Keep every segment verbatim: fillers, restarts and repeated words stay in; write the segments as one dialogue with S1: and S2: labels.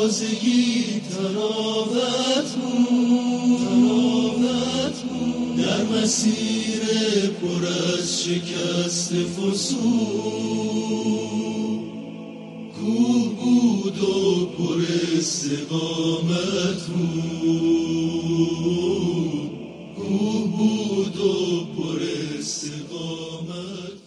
S1: تازگی تراوتمون تراوتمون در مسیر پر از شکست فسون کوه بود و پر استقامتمون کوه بود و پر استقامتمون.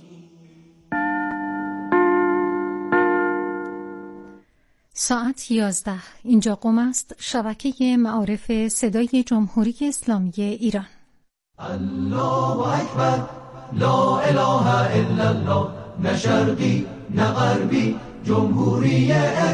S2: ساعت یازده. اینجا قم است، شبکه معارف صدای جمهوری اسلامی ایران.
S3: الله اکبر، لا اله الا الله، نه شرقی نه غربی، جمهوری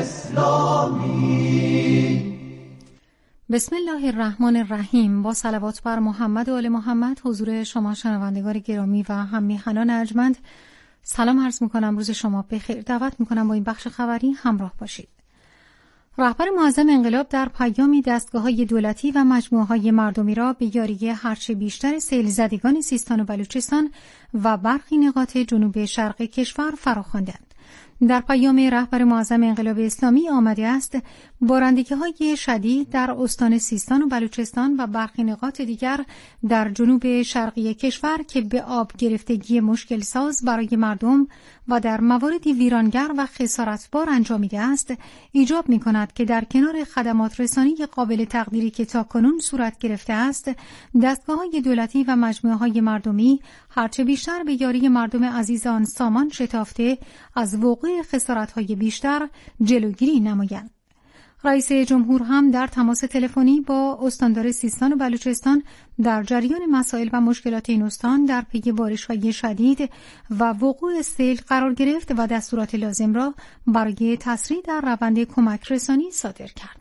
S3: اسلامی.
S2: بسم الله الرحمن الرحیم. با صلوات بر محمد و آل محمد حضور شما شنوندگان گرامی و هم میهنان ارجمند سلام عرض میکنم. روز شما بخیر. دعوت میکنم با این بخش خبری همراه باشید. رهبر معظم انقلاب در پیامی دستگاه‌های دولتی و مجموعه‌های مردمی را به یاری هرچه بیشتر سیل زدگان سیستان و بلوچستان و برخی نقاط جنوب شرق کشور فراخواندند. در پیام رهبر معظم انقلاب اسلامی آمده است بارندگی‌های شدید در استان سیستان و بلوچستان و برخی نقاط دیگر در جنوب شرقی کشور که به آب گرفتگی مشکل ساز برای مردم و در مواردی ویرانگر و خسارتبار انجامیده است، ایجاب می‌کند که در کنار خدمات رسانی قابل تقدیری که تاکنون صورت گرفته است، دستگاه‌های دولتی و مجموعه‌های مردمی هرچه بیشتر به یاری مردم عزیز آن سامان شتافته از وقوع خسارت‌های بیشتر جلوگیری نمایند. رئیس جمهور هم در تماس تلفنی با استاندار سیستان و بلوچستان در جریان مسائل و مشکلات این استان در پی بارش‌های شدید و وقوع سیل قرار گرفت و دستورات لازم را برای تسریع در روند کمک رسانی صادر کرد.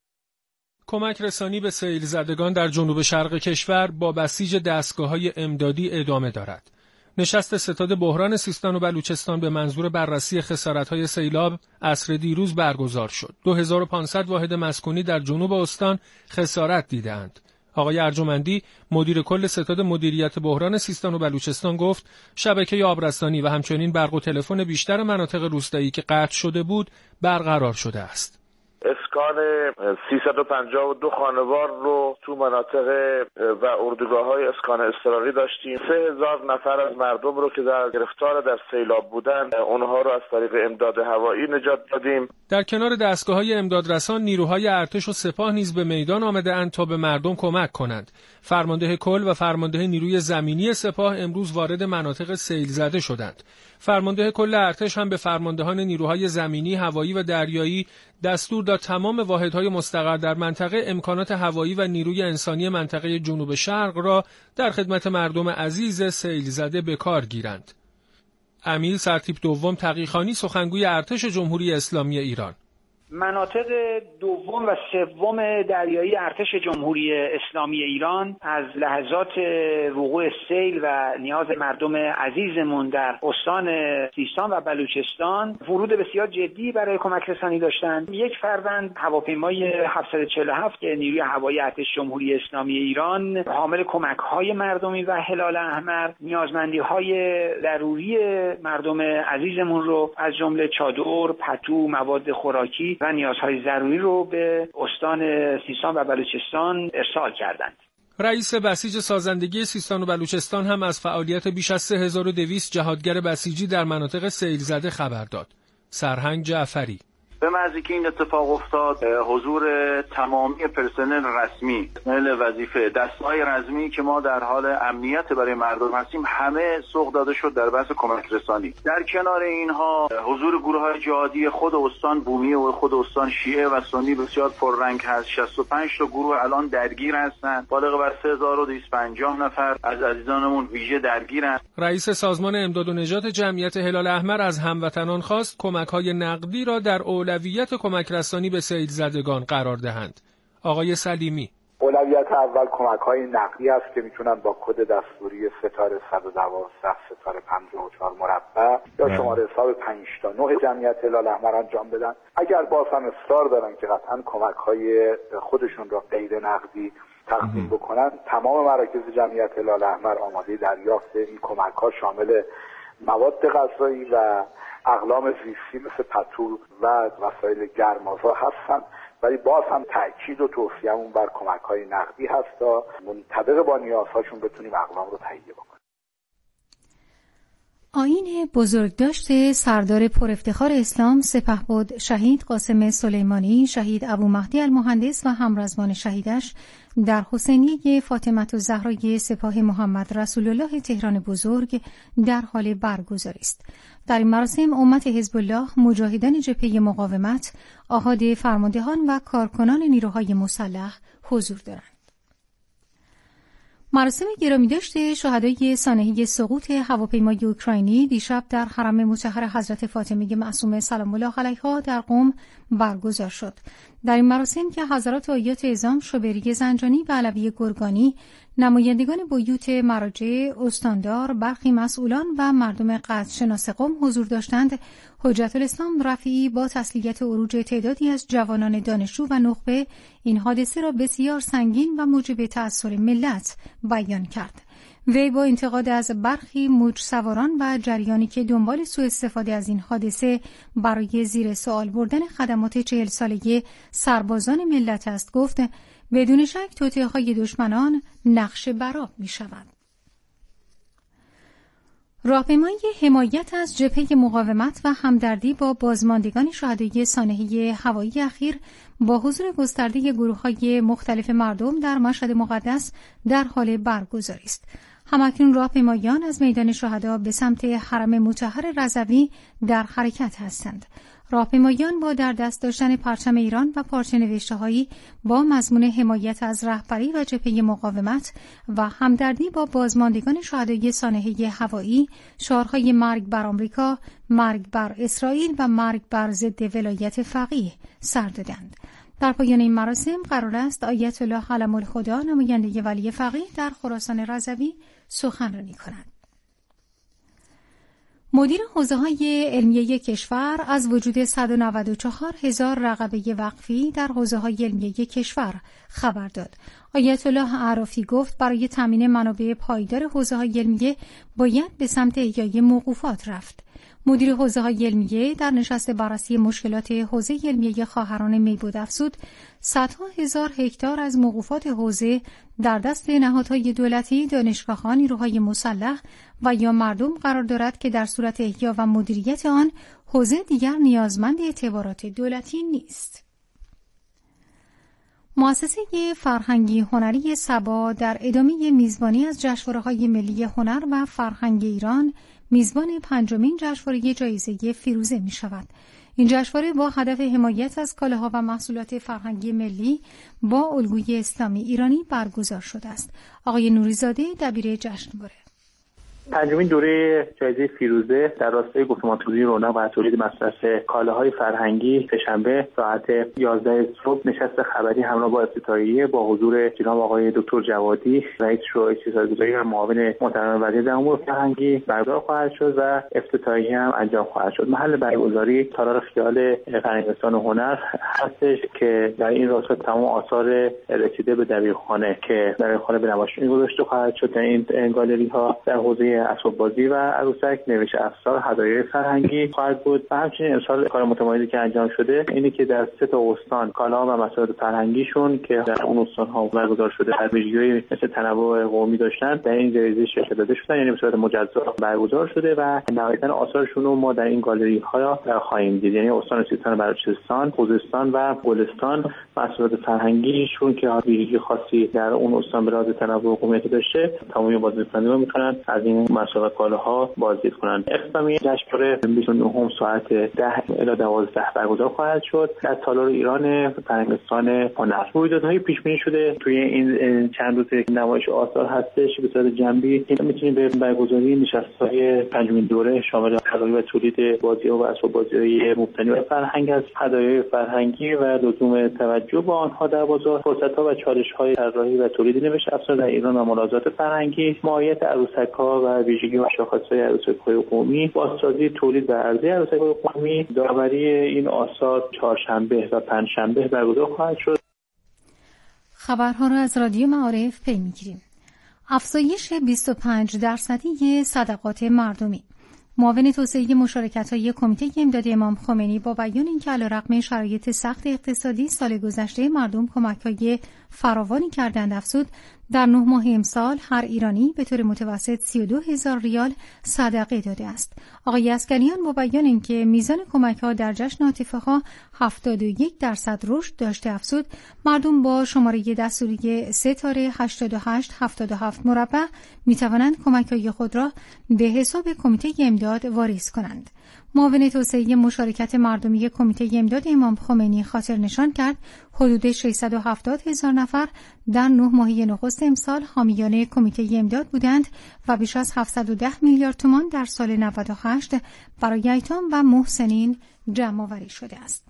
S4: کمک رسانی به سیل زدگان در جنوب شرق کشور با بسیج دستگاه‌های امدادی ادامه دارد. نشست ستاد بحران سیستان و بلوچستان به منظور بررسی خسارت‌های سیلاب عصر دیروز برگزار شد. دو هزار و پانصد واحد مسکونی در جنوب استان خسارت دیدند. آقای ارجمندی مدیر کل ستاد مدیریت بحران سیستان و بلوچستان گفت شبکه آبرسانی و همچنین برق و تلفن بیشتر مناطق روستایی که قطع شده بود برقرار شده است.
S5: اسکان سیصد و پنجاه و دو خانوار رو تو مناطق و اردوگاه‌های اسکان اضطراری داشتیم. سه هزار نفر از مردم رو که در گرفتار در سیلاب بودن اونها رو از طریق امداد هوایی نجات دادیم.
S4: در کنار دستگاه‌های امدادرسان نیروهای ارتش و سپاه نیز به میدان آمده‌اند تا به مردم کمک کنند. فرمانده کل و فرمانده نیروی زمینی سپاه امروز وارد مناطق سیل زده شدند. فرمانده کل ارتش هم به فرماندهان نیروهای زمینی، هوایی و دریایی دستور داد تمام واحدهای مستقر در منطقه امکانات هوایی و نیروی انسانی منطقه جنوب شرق را در خدمت مردم عزیز سیل زده به کار گیرند. امیر سرتیپ دوم تقی‌خانی سخنگوی ارتش جمهوری اسلامی ایران:
S6: مناطق دوم و سوم دریایی ارتش جمهوری اسلامی ایران از لحظات وقوع سیل و نیاز مردم عزیزمون در استان سیستان و بلوچستان ورود بسیار جدی برای کمک رسانی داشتند. یک فروند هواپیمای هفتصد و چهل و هفت که نیروی هوایی ارتش جمهوری اسلامی ایران حامل کمک‌های مردمی و هلال احمر نیازمندی‌های ضروری مردم عزیزمون رو از جمله چادر، پتو، مواد خوراکی و نیازهای ضروری رو به استان سیستان و بلوچستان ارسال کردند.
S4: رئیس بسیج سازندگی سیستان و بلوچستان هم از فعالیت بیش از سه هزار و دویست جهادگر بسیجی در مناطق سیل زده خبر داد. سرهنگ جعفری:
S7: به محض که این اتفاق افتاد حضور تمامی پرسنل رسمی، پرسنل وظیفه، دسته‌های رزمی که ما در حال امنیت برای مردم هستیم همه سوق داده شد در بحث کمک رسانی. در کنار اینها حضور گروه‌های جهادی خود استان بومی و خود استان شیعه و سنی بسیار پررنگ هست. شصت و پنج تا گروه الان درگیر هستند. بالغ بر سه هزار و دویست و پنجاه نفر از عزیزانمون ویژه درگیرند.
S4: رئیس سازمان امداد و نجات جمعیت هلال احمر از هموطنان خواست کمک‌های نقدی را در اولویت کمک رسانی به سیل زدگان قرار دهند. آقای سلیمی:
S8: اولویت اول کمک‌های نقدی است که میتونن با کد دستوری ستاره صد و دوازده ستاره پنجاه و چهار مربع یا شماره حساب پنج تا نه جمعیت هلال احمر انجام بدن. اگر باز هم اصرار دارن که قطعاً کمک‌های خودشون را غیر نقدی تقدیم بکنن، تمام مراکز جمعیت هلال احمر آماده دریافت این کمک‌ها شامل مواد غذایی و اقلام زیستی مثل پتو و وسایل گرم‌آور هستند ولی باز هم تاکید و توصیه‌مون بر کمک‌های نقدی هست تا منطبق با نیازهاشون بتونیم اقوام رو تهیه بکنیم.
S2: آیین بزرگداشت سردار پرافتخار اسلام سپهبد شهید قاسم سلیمانی، شهید ابو مهدی المهندس و همرزمان شهیدش در حسینیه فاطمه الزهرا سپاه محمد رسول الله تهران بزرگ در حال برگزاری است. در این مراسم امت حزب الله، مجاهدان جبهه مقاومت، آحاد فرماندهان و کارکنان نیروهای مسلح حضور دارند. مراسم گرامیداشت شهدای سانحه سقوط هواپیمای اوکراینی دیشب در حرم مطهر حضرت فاطمه معصومه سلام الله علیها در قم برگزار شد. در این مراسم که حضرات آیات اعظام شوبری زنجانی و علوی گرگانی، نمایندگان بیوت مراجع، استاندار، برخی مسئولان و مردم قدرشناس قم حضور داشتند، حجت الاسلام رفیعی با تسلیت عروج تعدادی از جوانان دانشجو و نخبه این حادثه را بسیار سنگین و موجب تأثیر ملت بیان کرد. وی با انتقاد از برخی موج سواران و جریانی که دنبال سوء استفاده از این حادثه برای زیر سوال بردن خدمات چهل ساله سربازان ملت است گفت بدون شک توطئه‌های دشمنان نقش برآب می شود. راهپیمایی حمایت از جبهه مقاومت و همدردی با بازماندگان شهدای سانحه هوایی اخیر با حضور گسترده گروه‌های مختلف مردم در مشهد مقدس در حال برگزاری است. همکنون راهپیمایان از میدان شهدا به سمت حرم مطهر رضوی در حرکت هستند. راهپیمایان با در دست داشتن پرچم ایران و پارچه نوشته‌هایی با مضمون حمایت از رهبری و جبهه مقاومت و همدردی با بازماندگان شهدای سانحه هوایی، شعارهای مرگ بر آمریکا، مرگ بر اسرائیل و مرگ بر ضد ولایت فقیه سر دادند. در پایان این مراسم قرار است آیت الله علم الخدا نماینده ولی فقیه در خراسان رضوی سخنرانی کند. مدیر حوزه‌های علمیه کشور از وجود صد و نود و چهار هزار رقبه وقفی در حوزه‌های علمیه کشور خبر داد. آیت الله اعرافی گفت برای تامین منابع پایدار حوزه‌های علمیه باید به سمت احیای موقوفات رفت. مدیر حوزه‌های علمیه در نشست بررسی مشکلات حوزه علمیه خواهران میبود افزود صدها هزار هکتار از موقوفات حوزه در دست نهادهای دولتی، دانشگاه‌ها، نیروهای مسلح و یا مردم قرار دارد که در صورت احیا و مدیریت آن حوزه دیگر نیازمند اعتبارات دولتی نیست. مؤسسه فرهنگی هنری سبا در ادامه میزبانی از جشنواره‌های ملی هنر و فرهنگ ایران میزبان پنجمین جشنواره جایزه فیروزه می شود. این جشنواره با هدف حمایت از کالاها و محصولات فرهنگی ملی با الگوی اسلامی ایرانی برگزار شده است. آقای نوریزاده دبیر جشنواره:
S9: پنجمین دوره جایزه فیروزه در راستای گفتمان‌سازی رونق و تولید مصرف کالاهای فرهنگی سه‌شنبه ساعت یازده صبح نشست خبری همراه با افتتاحیه با حضور جناب آقای دکتر جوادی رئیس شورای اقتصادگذاری و معاون محترم وزیر در امور فرهنگی برگزار خواهد شد و افتتاحیه هم انجام خواهد شد. محل برگزاری تالار خیال فرهنگستان و هنر هستش که در این راستا تمام آثار رسیده به دبیرخانه که دبیرخانه به نمایش گذاشته خواهد شد در این گالری ها در حوزه اسباب بازی و عروسک، نوشت افسار، هدایای فرهنگی خواهد بود. و همچنین امسال کار متمایزی که انجام شده اینه که در سه تا استان کالا و مسائل فرهنگیشون که در اون استان ها برگزار شده در ویژگی‌های مثل تنوع قومی داشتن در این جایزه شرکت داده شدن، یعنی به صورت مجزا برگزار شده و نهایتاً آثارشون رو ما در این گالری ها خواهیم دید. یعنی استان سیستان و بلوچستان، خوزستان و گلستان مسائل فرهنگیشون که ویژگی خاصی در اون استان به لحاظ تنوع قومیت داشته تمامی بازدیدکنندگان می‌کنن از این مسابقه کالاها بازدید کنند. اختتامیه جشنواره بیست و نه ساعت ده الی دوازده برگزار خواهد شد در تالار ایران فرهنگستان هنر. رویدادهای پیش بینی شده توی این چند روز نمایش آثار هستش به صورت جنبی که میتونیم به برگزاری نشست‌های پنجمین دوره شامل طراحی و تولید بازی‌ها و اسباب بازی‌های مبتنی بر فرهنگ است، هدایای فرهنگی و لزوم توجه به آنها در بازار، فرصت‌ها و چالش‌های طراحی و تولید نوشت افزار در ایران و ملاحظات فرهنگی، ماهیت عروسک‌ها و ویژگی و شاخص‌های عروسک‌های قومی، بازسازی تولید و عرضه عروسک‌های قومی. داوری این آثار چهارشنبه و پنجشنبه برگزار خواهد شد.
S2: خبرها را از رادیو معارف پی می‌گیریم. افزایش بیست و پنج درصدی صدقات مردمی. معاون توسعه مشارکت‌های کمیته امداد امام خمینی با بیان اینکه علیرغم شرایط سخت اقتصادی سال گذشته مردم کمک‌های فراوانی کردند افزود در نه ماه امسال هر ایرانی به طور متوسط سی و دو هزار ریال صدقه داده است. آقای عسگریان با بیان اینکه میزان کمک‌ها در جشن عاطفه‌ها هفتاد و یک درصد رشد داشته افزود مردم با شماره دستوری ستاره هشتاد و هشت هفتاد و هفت مربع می‌توانند کمک‌های خود را به حساب کمیته امداد واریز کنند. معاون توسعه مشارکت مردمی کمیته امداد امام خمینی خاطر نشان کرد حدود ششصد و هفتاد هزار نفر در نه ماهه نخست امسال حامیان کمیته امداد بودند و بیش از هفتصد و ده میلیارد تومان در سال نود و هشت برای ایتام و محسنین جمع‌آوری شده است.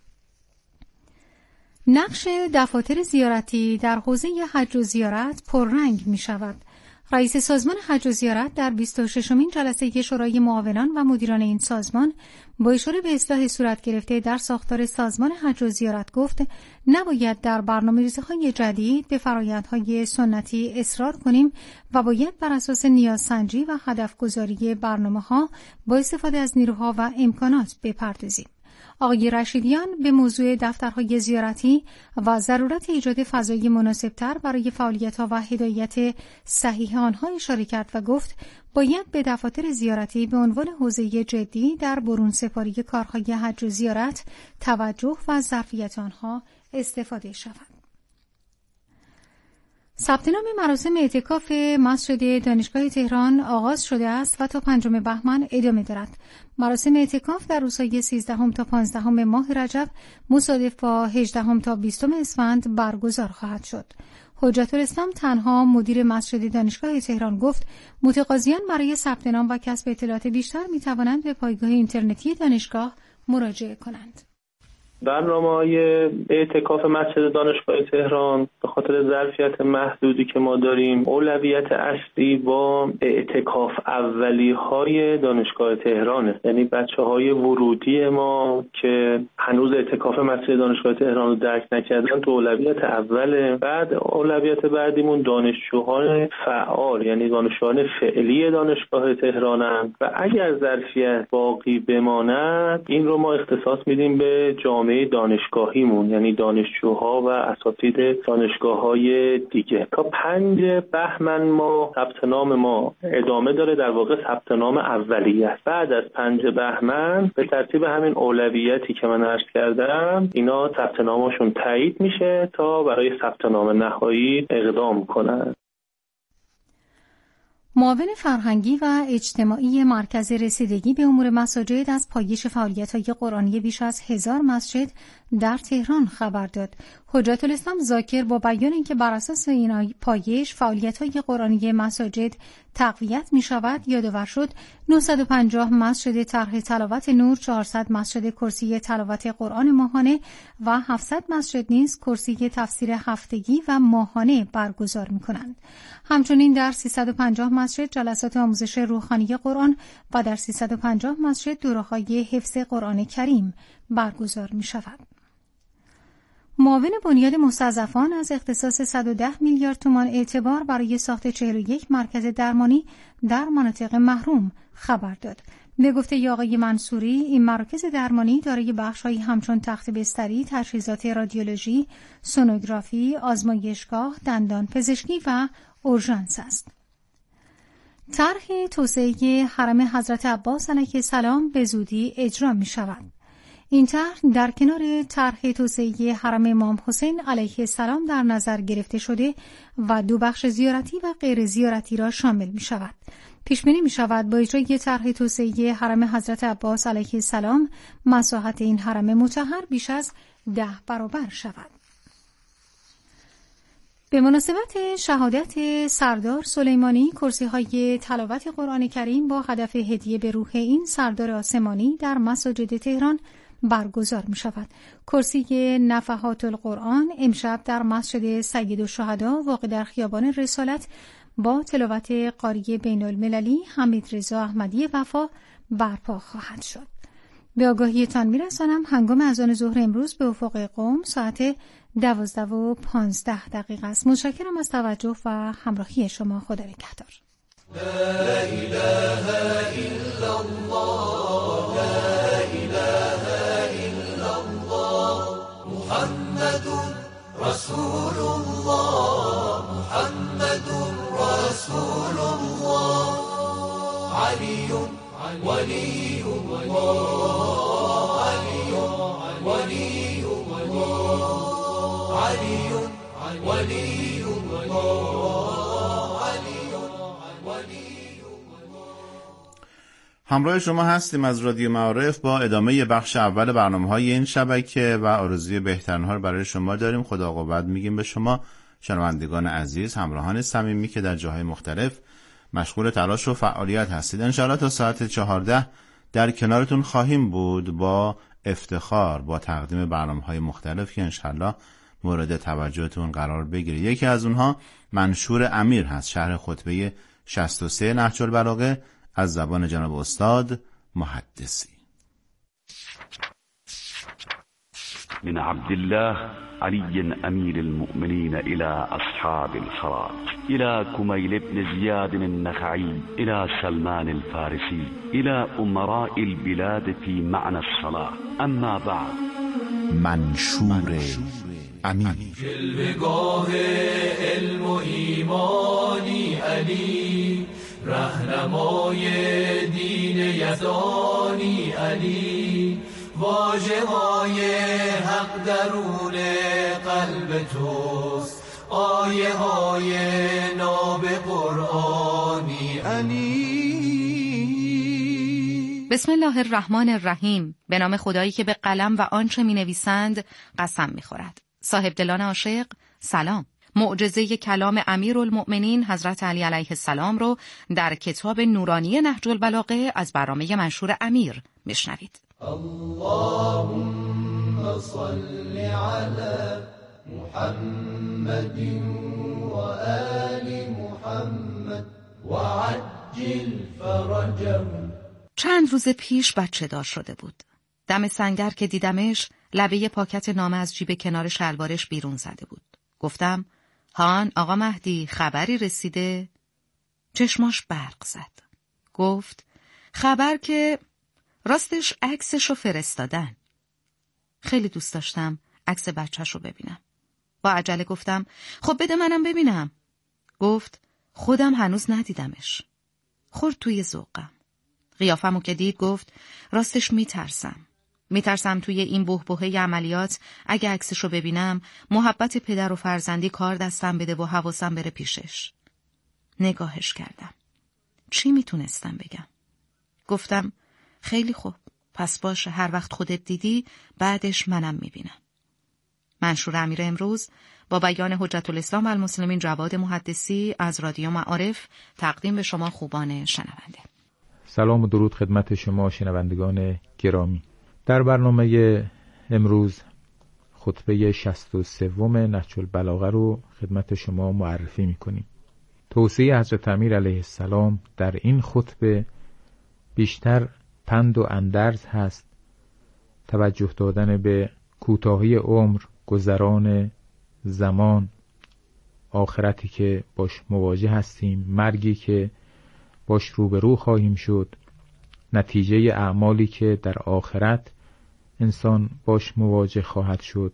S2: نقش دفاتر زیارتی در حوزه حج و زیارت پررنگ می شود. رئیس سازمان حج و زیارت در بیست و ششمین جلسه شورای معاونان و مدیران این سازمان با اشاره به اصلاح صورت گرفته در ساختار سازمان حج و زیارت گفت نباید در برنامه‌ریزی‌های جدید به فرآیندهای سنتی اصرار کنیم و باید بر اساس نیازسنجی و هدفگذاری برنامه‌ها با استفاده از نیروها و امکانات بپردازیم. آقای رشیدیان به موضوع دفترهای زیارتی و ضرورت ایجاد فضای مناسبتر برای فعالیت‌ها و هدایت صحیح آنها اشاره کرد و گفت باید به دفاتر زیارتی به عنوان حوزه جدی در برون سپاری کارهای حج و زیارت توجه و ظرفیت آنها استفاده شود. ثبت نام مراسم اعتکاف مسجد دانشگاه تهران آغاز شده است و تا پنجم بهمن ادامه دارد. مراسم اعتکاف در روزهای سیزدهم تا پانزدهم ماه رجب مصادف با هجدهم تا بیستم اسفند برگزار خواهد شد. حجت الاسلام تنها مدیر مسجد دانشگاه تهران گفت متقاضیان برای ثبت نام و کسب اطلاعات بیشتر می توانند به پایگاه اینترنتی دانشگاه مراجعه کنند.
S9: برنامه‌های اعتکاف مسجد دانشگاه تهران به خاطر ظرفیت محدودی که ما داریم اولویت اصلی با اعتکاف اولی‌های دانشگاه تهرانه، یعنی بچه‌های ورودی ما که هنوز اعتکاف مسجد دانشگاه تهران رو درک نکردن تو اولویت اوله. بعد اولویت بعدیمون دانشجوهای فعال یعنی دانشجویان فعلی دانشگاه تهرانن و اگر ظرفیت باقی بماند این رو ما اختصاص میدیم به جامعه دانشگاهیمون یعنی دانشجوها و اساتید دانشگاه‌های دیگه. تا پنج بهمن ما ثبت نام ما ادامه داره، در واقع ثبت نام اولیه. بعد از پنج بهمن به ترتیب همین اولویتی که من عرض کردم اینا ثبت نامشون تایید میشه تا برای ثبت نام نهایی اقدام کنن.
S2: معاون فرهنگی و اجتماعی مرکز رسیدگی به امور مساجد از پایش فعالیت‌های قرآنی بیش از هزار مسجد در تهران خبر داد. حجت الاسلام ذاکر با بیان اینکه بر اساس این پایش فعالیت‌های قرآنی مساجد تقویت می‌شود یادآور شد نهصد و پنجاه مسجد طرح تلاوت نور، چهارصد مسجد کرسی تلاوت قرآن ماهانه و هفتصد مسجد نیز کرسی تفسیر هفتگی و ماهانه برگزار می‌کنند. همچنین در سیصد و پنجاه مسجد جلسات آموزش روحانی قرآن و در سیصد و پنجاه مسجد دوره‌های حفظ قرآن کریم برگزار می‌شود. معاون بنیاد مستضعفان از اختصاص صد و ده میلیارد تومان اعتبار برای ساخت چهل و یک مرکز درمانی در مناطق محروم خبر داد. به گفته آقای منصوری این مراکز درمانی دارای بخش‌هایی همچون تخت بستری، تجهیزات رادیولوژی، سونوگرافی، آزمایشگاه، دندان پزشکی و اورژانس است. طرح توسعه حرم حضرت عباس علیه السلام به زودی اجرا می شود. این طرح در کنار طرح توسعه حرم امام حسین علیه السلام در نظر گرفته شده و دو بخش زیارتی و غیر زیارتی را شامل می شود. پیش بینی می شود با اجرای طرح توسعه حرم حضرت عباس علیه السلام مساحت این حرم مطهر بیش از ده برابر شود. به مناسبت شهادت سردار سلیمانی کرسی‌های تلاوت قرآن کریم با هدف هدیه به روح این سردار آسمانی در مساجد تهران برگزار می شود. کرسی نفحات القرآن امشب در مسجد سید الشهدا واقع در خیابان رسالت با تلاوت قاری بین المللی حمید رضا احمدی وفا برپا خواهد شد. به آگاهیتان می رسانم هنگام اذان ظهر امروز به افق قم ساعت دوازده و پانزده دقیقه است. متشکرم از توجه و همراهی شما. خدا نگهدار.
S3: لا إله إلا الله لا إله إلا الله محمد رسول الله محمد رسول الله علي ولي الله علي ولي الله علي ولي الله علي ولي الله.
S10: همراه شما هستیم از رادیو معارف با ادامه بخش اول برنامه‌های این شبکه و آرزوی بهترین‌ها رو برای شما داریم. خدا قوت میگیم به شما شنوندگان عزیز، همراهان صمیمی که در جاهای مختلف مشغول تلاش و فعالیت هستید. انشاءالله تا ساعت چهارده در کنارتون خواهیم بود با افتخار با تقدیم برنامه‌های مختلف که انشاءالله مورد توجهتون قرار بگیره. یکی از اونها منشور امیر هست، شرح خطبه شصت و سه نهج البلاغه از زبان جناب استاد محدثی.
S11: من عبد الله علي أمير المؤمنين إلى أصحاب الفراج إلى كميل بن زياد النخعي إلى سلمان الفارسي إلى أمراء البلاد في معنى الصلاة أما بعد.
S10: منشور امیر.
S3: جلوه‌گاه علم و ایمانی علی، رهنمای دین یزدانی علی، واژه های حق درون قلب توست، آیه های ناب قرآنی علی.
S2: بسم الله الرحمن الرحیم. به نام خدایی که به قلم و آنچه می نویسند قسم می خورد. صاحب دلان عاشق، سلام. معجزه کلام امیرالمؤمنین حضرت علی علیه السلام رو در کتاب نورانی نهج البلاغه از برنامه منشور امیر میشنوید.
S3: اللهم صل علی محمد و آل محمد و عجل فرجهم.
S2: چند روز پیش بچه دار شده بود. دم سنگر که دیدمش لبه پاکت نامه از جیب کنار شلوارش بیرون زده بود. گفتم هان آقا مهدی خبری رسیده؟ چشماش برق زد. گفت خبر که راستش عکسشو فرستادن. خیلی دوست داشتم عکس بچه‌شو ببینم. با عجله گفتم خب بده منم ببینم. گفت خودم هنوز ندیدمش. خورد توی ذوقم. قیافمو که دید گفت راستش میترسم. میترسم توی این بحبوحه عملیات اگه عکسشو ببینم محبت پدر و فرزندی کار دستم بده و حواسم بره پیشش. نگاهش کردم. چی میتونستم بگم؟ گفتم خیلی خوب، پس باشه، هر وقت خودت دیدی بعدش منم میبینم. منشور امیر امروز با بیان حجت الاسلام و المسلمین جواد محدثی از رادیو معارف تقدیم به شما خوبان شنونده.
S12: سلام و درود خدمت شما شنوندگان گرامی. در برنامه امروز خطبه شصت و سه نهج البلاغه رو خدمت شما معرفی میکنیم. توصیه حضرت امیر علیه السلام در این خطبه بیشتر پند و اندرز هست، توجه دادن به کوتاهی عمر، گذران زمان، آخرتی که باش مواجه هستیم، مرگی که باش روبرو خواهیم شد، نتیجه اعمالی که در آخرت انسان باش مواجه خواهد شد.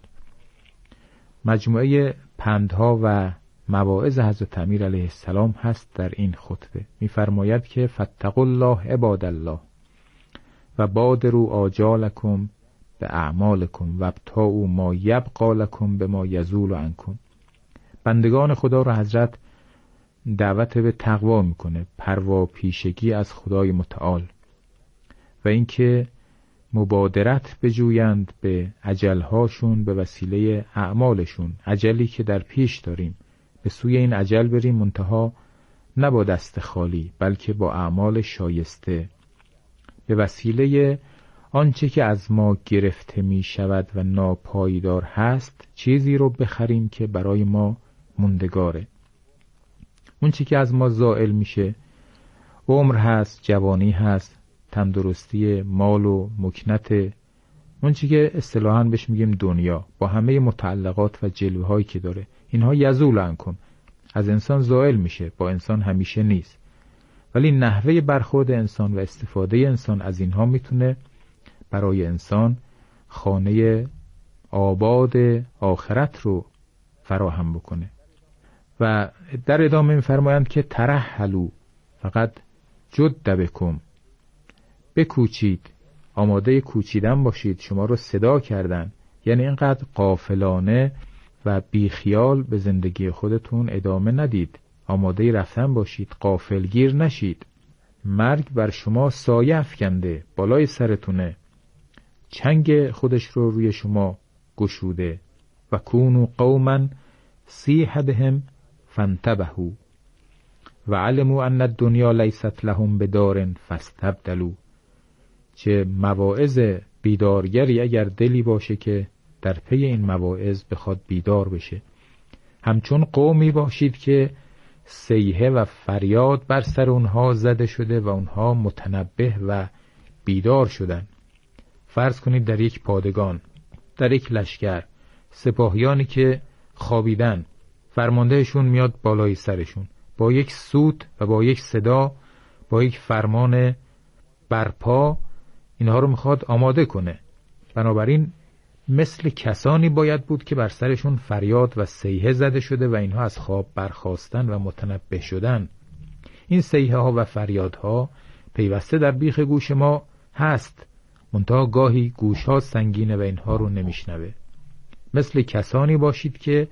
S12: مجموعه پندها و مواعظ حضرت امیر علیه السلام هست در این خطبه. می‌فرماید که فاتقوا الله عباد الله و بادروا آجالکم به اعمالکم و ابتغوا ما یبقی لکم بما یزول عنکم. بندگان خدا را حضرت دعوت به تقوا میکنه، پروا پیشگی از خدای متعال و اینکه مبادرت بجویند به اجلهاشون به وسیله اعمالشون. اجلی که در پیش داریم به سوی این اجل بریم، منتها نه با دست خالی بلکه با اعمال شایسته، به وسیله آنچه که از ما گرفته می شود و ناپایدار هست چیزی رو بخریم که برای ما موندگاره. اون چی که از ما زائل میشه عمر هست، جوانی هست، تندرستی، مال و مکنت، اون چی که اصطلاحاً بهش میگیم دنیا با همه متعلقات و جلوه هایی که داره، اینها یزول عنکم، از انسان زائل میشه، با انسان همیشه نیست. ولی نحوه برخورد انسان و استفاده انسان از اینها میتونه برای انسان خانه آباد آخرت رو فراهم بکنه. و در ادامه می‌فرمایند که ترحلوا، فقط جد بکم، بکوچید، آماده کوچیدن باشید، شما رو صدا کردن. یعنی اینقدر غافلانه و بیخیال به زندگی خودتون ادامه ندید، آماده رفتن باشید، غافلگیر نشید. مرگ بر شما سایه افکنده، بالای سرتونه، چنگ خودش رو روی شما گشوده. و کونوا قوما صیح بهم فانتبهوا و علموا ان الدنیا لیست لهم بدار فاستبدلوا. چه مواعظ بیدارگری اگر دلی باشه که در پی این مواعظ بخواد بیدار بشه. همچون قومی باشید که صیحه و فریاد بر سر اونها زده شده و اونها متنبه و بیدار شدن. فرض کنید در یک پادگان، در یک لشکر، سپاهیانی که خوابیدن، فرماندهشون میاد بالای سرشون با یک سوت و با یک صدا، با یک فرمان برپا اینها رو میخواد آماده کنه. بنابراین مثل کسانی باید بود که بر سرشون فریاد و صیحه زده شده و اینها از خواب برخاستن و متنبه شدن. این صیحه ها و فریادها پیوسته در بیخ گوش ما هست، منتها گاهی گوش ها سنگینه و اینها رو نمیشنوه. مثل کسانی باشید که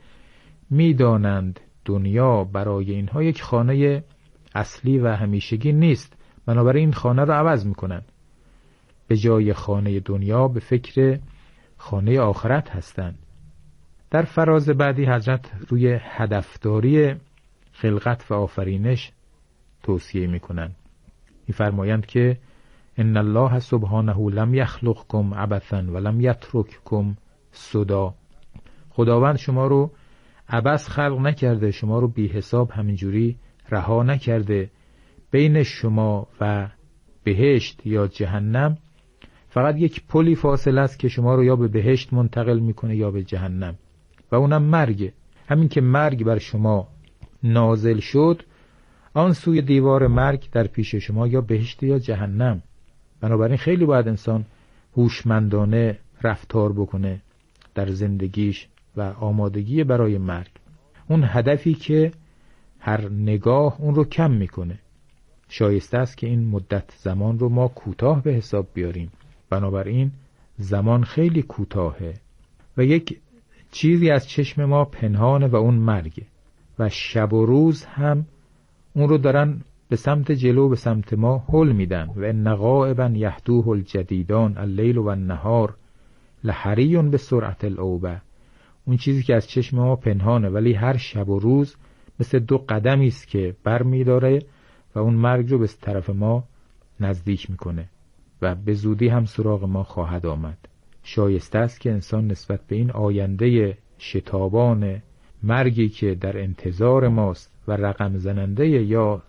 S12: میدانند دنیا برای اینها یک خانه اصلی و همیشگی نیست، بنابراین این خانه رو عوض میکنن. به جای خانه دنیا به فکر خانه آخرت هستند. در فراز بعدی حضرت روی هدفداری خلقت و آفرینش توصیه میکنن. میفرمایند که ان الله سبحانه لم یخلقکم عبثا ولم یترککم سدا. خداوند شما رو عبث خلق نکرده، شما رو بی حساب همینجوری رها نکرده. بین شما و بهشت یا جهنم فقط یک پلی فاصله است که شما رو یا به بهشت منتقل میکنه یا به جهنم، و اونم مرگ. همین که مرگ بر شما نازل شد، آن سوی دیوار مرگ در پیش شما یا بهشت یا جهنم. بنابراین خیلی باید انسان هوشمندانه رفتار بکنه در زندگیش و آمادگی برای مرگ. اون هدفی که هر نگاه اون رو کم میکنه. شایسته است که این مدت زمان رو ما کوتاه به حساب بیاریم. بنابراین زمان خیلی کوتاهه و یک چیزی از چشم ما پنهانه و اون مرگه، و شب و روز هم اون رو دارن به سمت جلو، به سمت ما هل میدن. و ان غائبا یهدوه الجدیدان اللیل و النهار لحری به سرعت الاوبه. اون چیزی که از چشم ما پنهانه ولی هر شب و روز مثل دو قدمی است که بر میداره و اون مرگ رو به طرف ما نزدیک میکنه و به زودی هم سراغ ما خواهد آمد. شایسته است که انسان نسبت به این آینده شتابان مرگی که در انتظار ماست و رقم زننده یا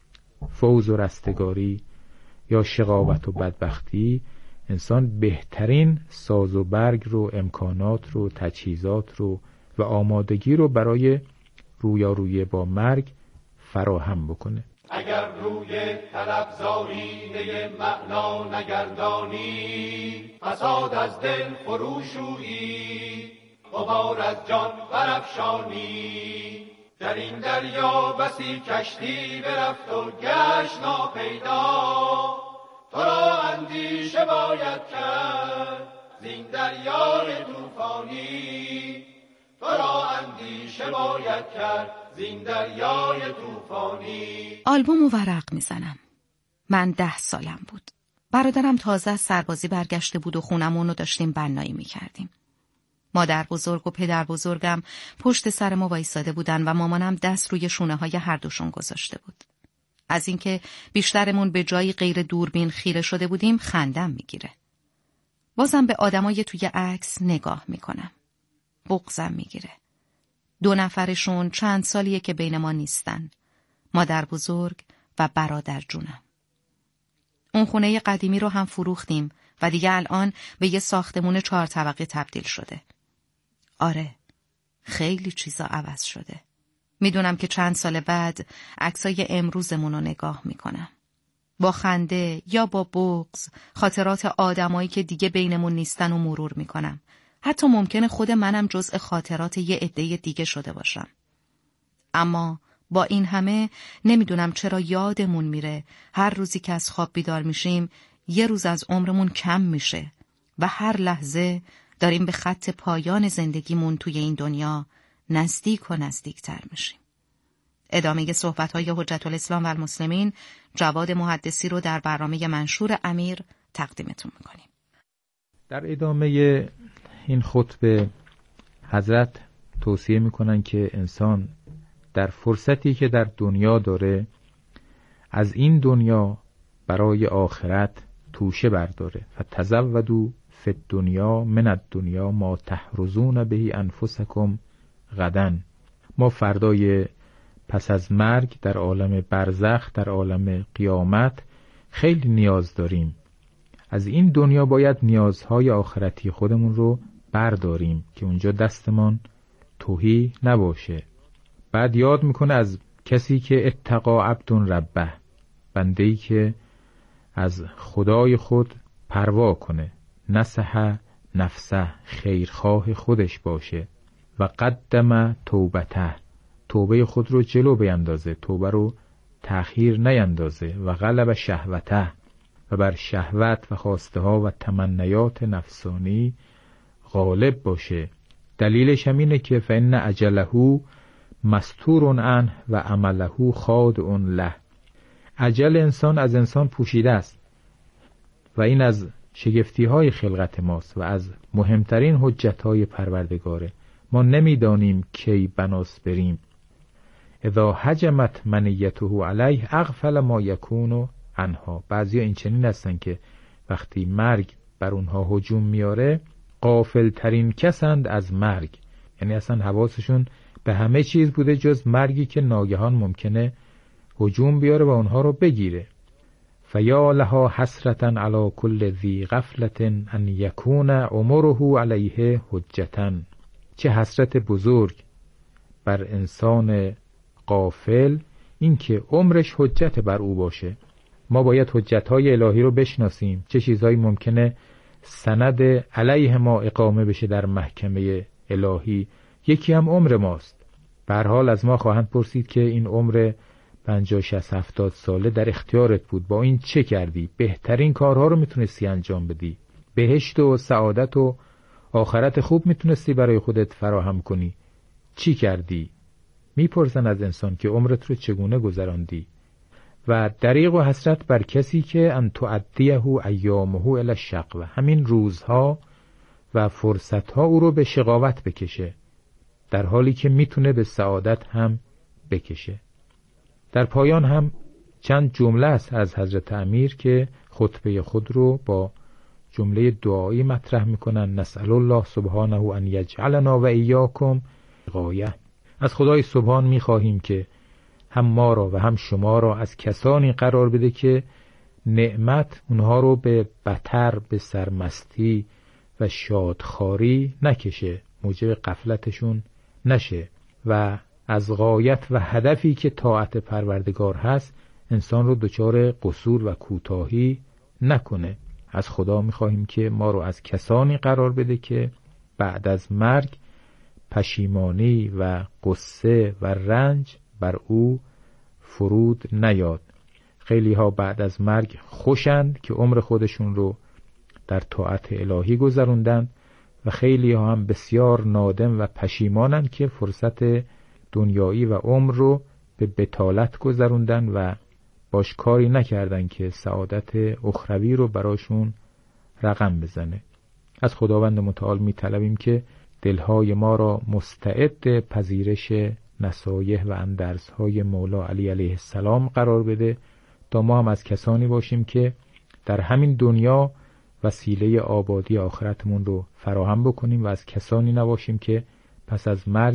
S12: فوز و رستگاری یا شقاوت و بدبختی، انسان بهترین ساز و برگ رو، امکانات رو، تجهیزات رو و آمادگی رو برای رویارویی با مرگ فراهم بکنه.
S3: اگر روی طلب زارینه معنا نگردانی، فساد از دل فروشویی، غبار از جان برافشانی. در این دریا بسی کشتی برفت و گشت ناپیدا، تو را اندیشه باید کرد زین دریای طوفانی. تو را اندیشه باید کرد زین دریای طوفانی.
S13: آلبومو ورق میزنم. من ده سالم بود. برادرم تازه از سربازی برگشته بود و خونمونو داشتیم بنایی میکردیم. مادر بزرگ و پدر بزرگم پشت سر ما وایساده بودن و مامانم دست روی شونه های هر دوشون گذاشته بود. از اینکه بیشترمون به جایی غیر دوربین خیره شده بودیم خندم میگیره. بازم به آدمای توی عکس نگاه میکنم. بغضم میگیره. دو نفرشون چند سالیه که بین ما نیستن. مادر بزرگ و برادر جونم. اون خونه قدیمی رو هم فروختیم و دیگه الان به یه ساختمون چهار طبقه تبدیل شده. آره، خیلی چیزا عوض شده. میدونم که چند سال بعد عکسای امروزمون رو نگاه میکنم. با خنده یا با بغض خاطرات آدمایی که دیگه بینمون نیستن و مرور میکنم. حتی ممکنه خود منم جزء خاطرات یه عده دیگه شده باشم. اما با این همه نمیدونم چرا یادمون میره هر روزی که از خواب بیدار میشیم یه روز از عمرمون کم میشه و هر لحظه داریم به خط پایان زندگیمون توی این دنیا نزدیک و نزدیکتر میشیم. ادامه صحبت‌های حجت الاسلام و المسلمین جواد محدثی رو در برنامه منشور امیر تقدیمتون میکنیم.
S12: در ادامه این خطبه حضرت توصیه میکنن که انسان در فرصتی که در دنیا داره از این دنیا برای آخرت توشه برداره. فتزودوا فی الدنیا من الدنیا ما تحرزون به انفسکم غدا. ما فردای پس از مرگ در عالم برزخ، در عالم قیامت خیلی نیاز داریم. از این دنیا باید نیازهای آخرتی خودمون رو برداریم که اونجا دستمان تهی نباشه. بعد یاد میکنه از کسی که اتقا عبد ربه، بنده‌ای که از خدای خود پروا کنه، نصح نفسه، خیرخواه خودش باشه، و قدم توبته، توبه خود رو جلو بیندازه، توبه رو تأخیر نیندازه، و غلب شهوته، و بر شهوت و خواسته ها و تمنیات نفسانی غالب باشه. دلیلش همینه که فإن اجله مستور عنه و عمله خادع له. اجل انسان از انسان پوشیده است و این از شگفتی های خلقت ماست و از مهمترین حجت های پروردگاره. ما نمیدانیم کی بناس بریم. اذا هجمت منیته علیه اغفل ما یکون عنها. بعضیا این چنین هستن که وقتی مرگ بر اونها هجوم میاره غافل ترین کسند از مرگ، یعنی اصلا حواسشون به همه چیز بوده جز مرگی که ناگهان ممکنه هجوم بیاره و اونها رو بگیره. فیا لها حسرتا علی کل ذی غفلت ان یکون عمره علیه حجتا. چه حسرت بزرگ بر انسان غافل این که عمرش حجت بر او باشه. ما باید حجتهای الهی رو بشناسیم، چه چیزهایی ممکنه سند علیه ما اقامه بشه در محکمه الهی. یکی هم عمر ماست. به هر حال از ما خواهند پرسید که این عمر پنجاه شصت هفتاد ساله در اختیارت بود، با این چه کردی؟ بهترین کارها رو میتونستی انجام بدی، بهشت و سعادت و آخرت خوب میتونستی برای خودت فراهم کنی، چی کردی؟ میپرسن از انسان که عمرت رو چگونه گذراندی. و دریغ و حسرت بر کسی که ان تعدیه ایامه الی الشقوه، همین روزها و فرصتها او رو به شقاوت بکشه در حالی که میتونه به سعادت هم بکشه. در پایان هم چند جمله است از حضرت امیر که خطبه خود رو با جمله دعایی مطرح میکنن. نسأل الله سبحانه ان یجعلنا و ایاکم غایه. از خدای سبحان میخواهیم که هم ما را و هم شما را از کسانی قرار بده که نعمت اونها رو به بطر، به سرمستی و شادخواری نکشه، موجب غفلتشون نشه، و از غایت و هدفی که طاعت پروردگار هست انسان رو دچار قصور و کوتاهی نکنه. از خدا میخواهیم که ما رو از کسانی قرار بده که بعد از مرگ پشیمانی و قصه و رنج بر او فرود نیاد. خیلی ها بعد از مرگ خوشند که عمر خودشون رو در طاعت الهی گذروندند و خیلی ها هم بسیار نادم و پشیمانند که فرصت دنیایی و عمر رو به بطالت گذروندن و باش کاری نکردن که سعادت اخروی رو براشون رقم بزنه. از خداوند متعال می طلبیم که دلهای ما را مستعد پذیرش نصایح و اندرزهای مولا علی علیه السلام قرار بده تا ما هم از کسانی باشیم که در همین دنیا وسیله آبادی آخرتمون رو فراهم بکنیم و از کسانی نباشیم که پس از مرگ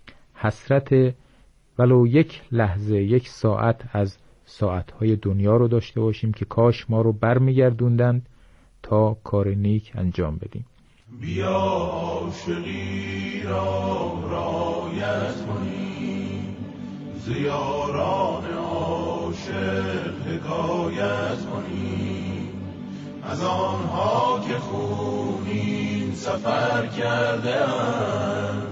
S12: حسرت ولو یک لحظه، یک ساعت از ساعتهای دنیا رو داشته باشیم که کاش ما رو برمیگردوندند تا کار نیک انجام بدیم.
S1: بیا عاشقی را رایت کنیم، زیاران عاشق حکایت کنیم، از آنها که خونین سفر کرده اند